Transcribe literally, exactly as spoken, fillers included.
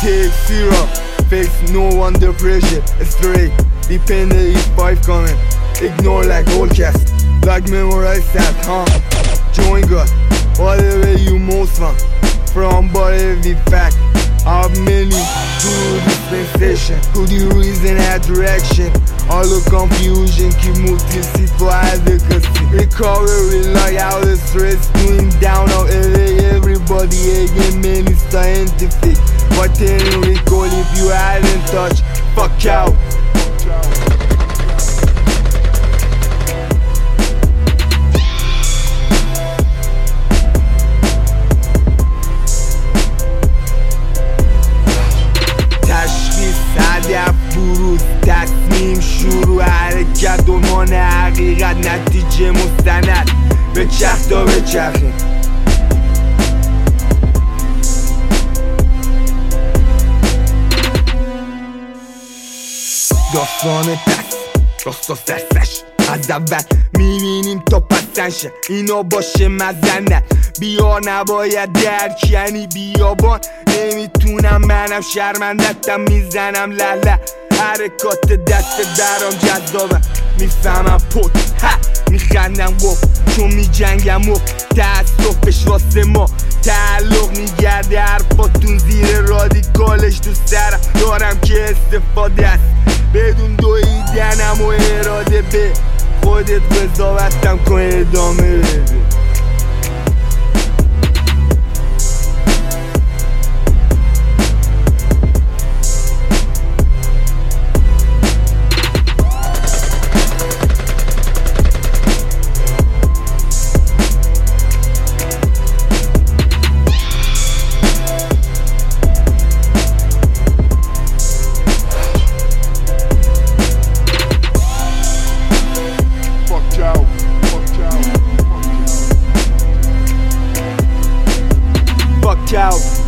take zero, face no under pressure, straight, dependent if five coming, ignore like whole cast, like memorize that, huh? Join God, whatever you most want, from but every fact, how many through dispensation, who the reason had direction, all the confusion, keep moving for advocacy, recovery like how the stress, doing down on everybody again, man is scientific, but then recall if you hadn't touched, fuck out. بروز تصمیم شروع حرکت دنبال حقیقت نتیجه مستند به چرخ تا به چرخیم داستان دست راستاس دستش از اول میبینیم تا پسنشه اینا باشه مزنه بیا نباید درک یعنی بیابان نمیتونم منم شرمندتم میزنم لله حرکات دست درام جذابم میفهمم پت ها میخندم گفت چون میجنگم و تأسفش واسه ما تعلق میگرده حرفاتون زیر رادیکالش تو سرم دارم که استفاده است بدون دویدنم و اراده به خودت قضاوتم کن ادامه بده out.